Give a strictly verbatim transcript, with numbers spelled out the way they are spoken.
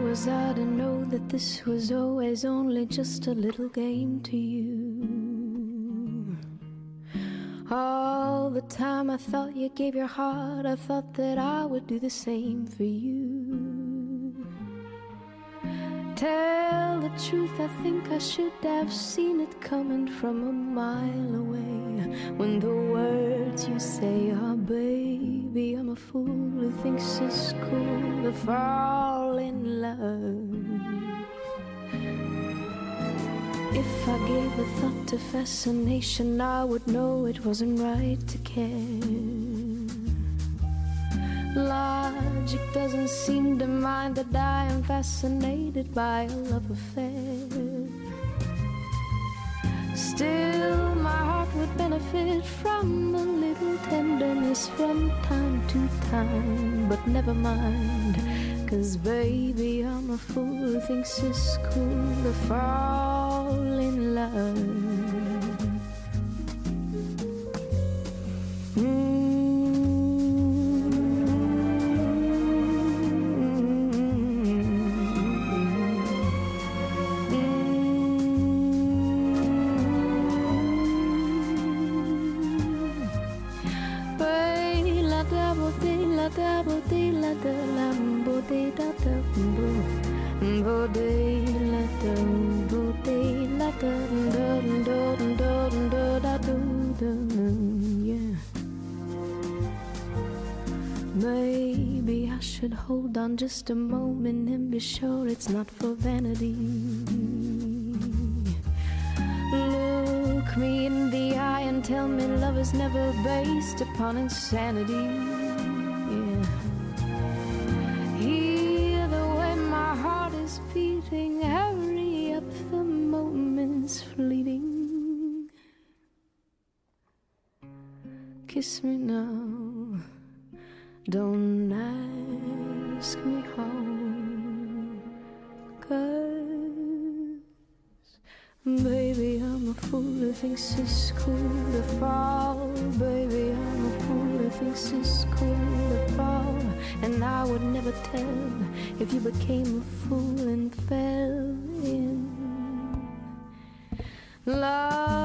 was I to know that this was always only just a little game to you? All the time I thought you gave your heart, I thought that I would do the same for you. Tell the truth, I think I should have seen it coming from a mile away. When the words you say are, baby, I'm a fool who thinks it's cool to fall in love. If I gave a thought to fascination, I would know it wasn't right to care. Logic doesn't seem to mind that I am fascinated by a love affair. Still, my heart would benefit from a little tenderness from time to time. But never mind, 'cause baby, I'm a fool who thinks it's cool to fall in love. Mm. La da bo de la da la bo de da da bo bo de la da bo de la da da da da da da da, yeah. Maybe I should hold on just a moment and be sure it's not for vanity. Look me in the eye and tell me love is never based upon insanity. Hear the way my heart is beating, hurry up, the moment's fleeting. Kiss me now, don't ask me how, 'cause baby, I'm a fool who thinks it's cool to fall. Baby, I'm a fool who thinks it's cool to fall. And I would never tell if you became a fool and fell in love.